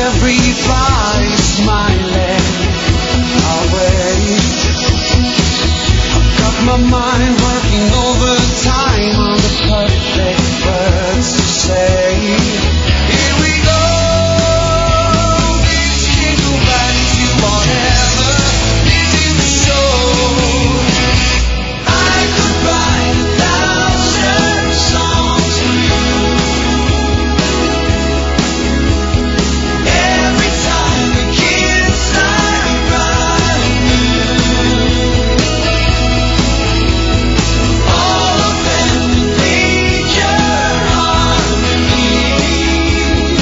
everybody smiling away. I've got my mind working overtime on the perfect words to say. Here we go. This can't go back to whatever is in the show. I could write 1,000 songs for you. Every time we kiss, I write you. All of them major harmonies.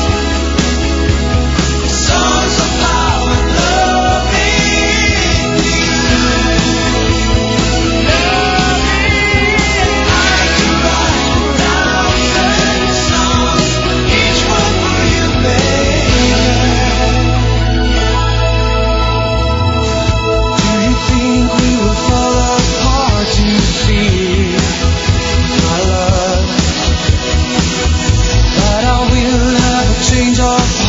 Songs of power, loving you. I could write 1,000 songs, each one for you, baby. Do you think we will fall apart to feel my love? But I will never change our